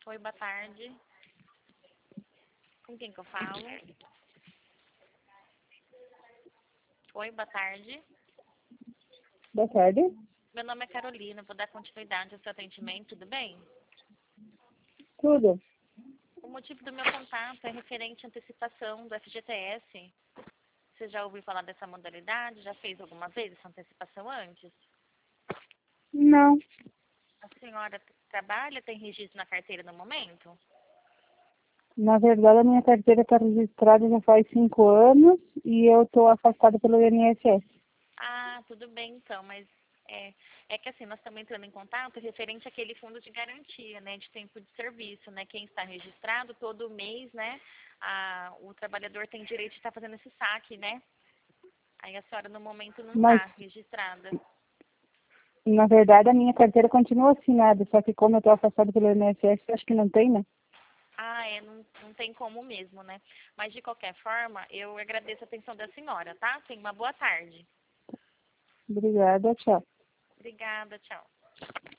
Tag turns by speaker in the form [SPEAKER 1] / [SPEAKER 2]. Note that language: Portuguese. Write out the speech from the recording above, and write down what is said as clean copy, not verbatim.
[SPEAKER 1] Oi, boa tarde. Com quem que eu falo? Oi, boa tarde.
[SPEAKER 2] Boa tarde.
[SPEAKER 1] Meu nome é Carolina, vou dar continuidade ao seu atendimento, tudo bem?
[SPEAKER 2] Tudo.
[SPEAKER 1] O motivo do meu contato é referente à antecipação do FGTS. Você já ouviu falar dessa modalidade? Já fez alguma vez essa antecipação antes?
[SPEAKER 2] Não.
[SPEAKER 1] A senhora trabalha, tem registro na carteira no momento?
[SPEAKER 2] Na verdade, a minha carteira está registrada já faz 5 anos e eu estou afastada pelo INSS.
[SPEAKER 1] Ah, tudo bem então, mas é que assim, nós estamos entrando em contato referente àquele fundo de garantia, né, de tempo de serviço, né, quem está registrado todo mês, né, o trabalhador tem direito de estar fazendo esse saque, né, aí a senhora no momento não
[SPEAKER 2] Mas,
[SPEAKER 1] está registrada.
[SPEAKER 2] na verdade, a minha carteira continua assinada, só que como eu estou afastada pelo INSS, acho que não tem, né?
[SPEAKER 1] Ah, não tem como mesmo, né, mas de qualquer forma, eu agradeço a atenção da senhora, tá? Tenha uma boa tarde.
[SPEAKER 2] Obrigada, tchau.
[SPEAKER 1] Obrigada, tchau.